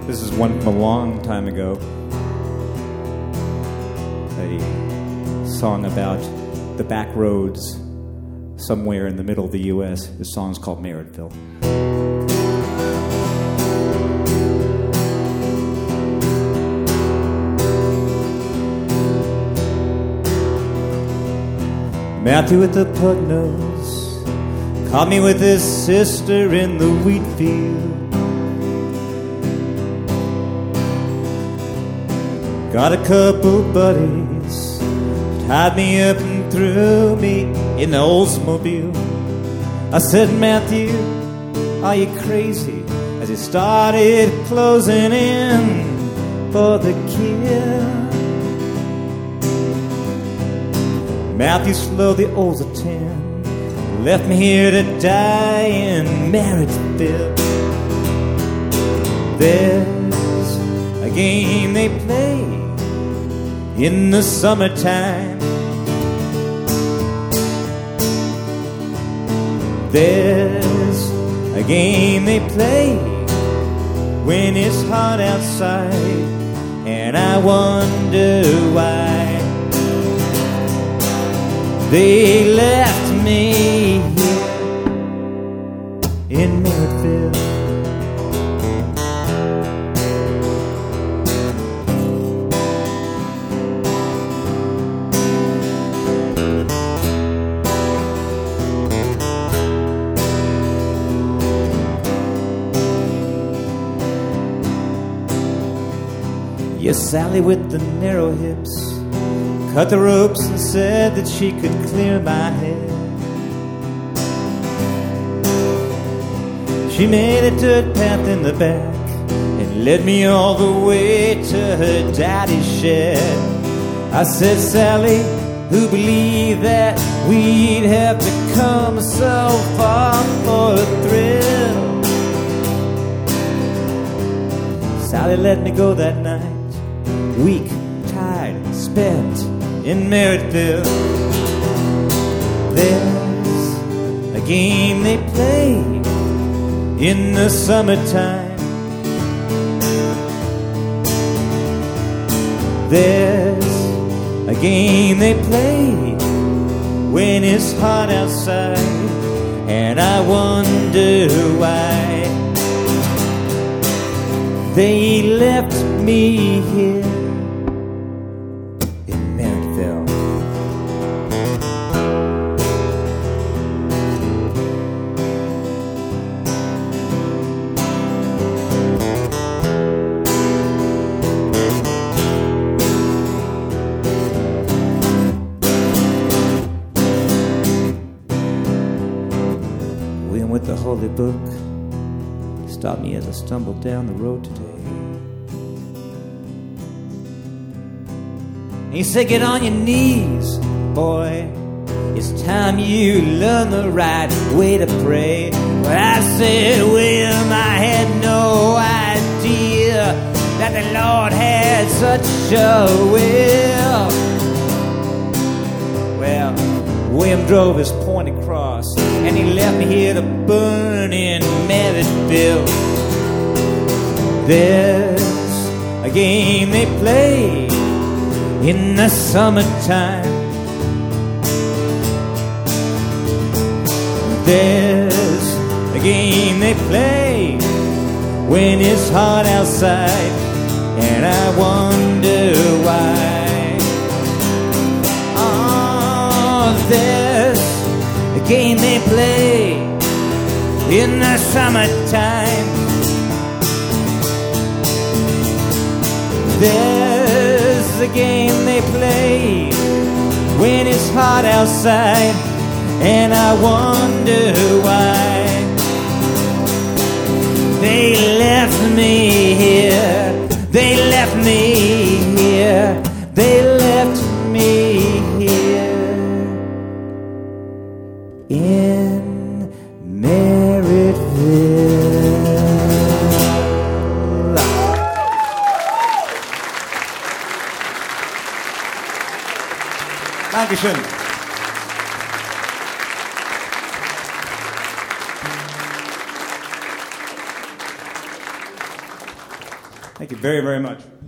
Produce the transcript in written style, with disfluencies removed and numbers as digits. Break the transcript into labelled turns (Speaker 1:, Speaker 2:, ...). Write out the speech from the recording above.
Speaker 1: This is one from a long time ago. A song about the back roads somewhere in the middle of the U.S. This song's called Merrittville. Matthew with the pug nose caught me with his sister in the wheat field. Got a couple buddies, tied me up and threw me in the Oldsmobile. I said, Matthew, are you crazy? As he started closing in for the kill. Matthew slowed the olds of 10, left me here to die in Merrittville. There's a game they play in the summertime. There's a game they play when it's hot outside, and I wonder why they left me here in Merrittville. Yes, Sally with the narrow hips cut the ropes and said that she could clear my head. She made a dirt path in the back and led me all the way to her daddy's shed. I said, Sally, who believed that we'd have to come so far for a thrill? Sally let me go that night, weak, tired, spent in Merrittville. There's a game they play in the summertime. There's a game they play when it's hot outside, and I wonder why they left me here in Merrittville. William with the Holy Book stopped me as I stumbled down the road today. He said, get on your knees, boy. It's time you learn the right way to pray. Well, I said, William, I had no idea that the Lord had such a will. Well, William drove his pointed cross, and he left me here to burn in Merrittville. There's a game they play in the summertime. There's a game they play when it's hot outside, and I wonder why. Oh, there's a game they play in the summertime. There's a game they play when it's hot outside, and I wonder why they left me here. They left me here. They left me here in Merrittville. Dankeschön. Thank you very, very much.